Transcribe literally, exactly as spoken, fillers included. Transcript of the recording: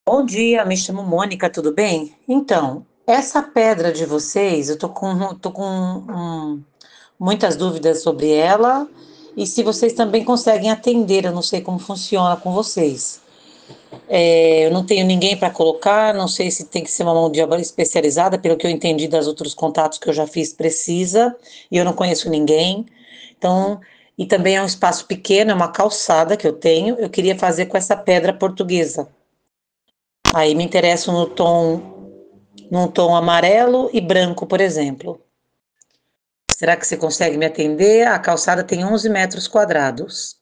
Bom dia, me chamo Mônica, tudo bem? Então, essa pedra de vocês, eu tô com, tô com hum, muitas dúvidas sobre ela e se vocês também conseguem atender, eu não sei como funciona com vocês. É, eu não tenho ninguém para colocar, não sei se tem que ser uma mão de obra especializada, pelo que eu entendi dos outros contatos que eu já fiz, precisa, e eu não conheço ninguém. Então, e também é um espaço pequeno, é uma calçada que eu tenho, eu queria fazer com essa pedra portuguesa. Aí me interesso no tom, num tom amarelo e branco, por exemplo. Será que você consegue me atender? A calçada tem onze metros quadrados.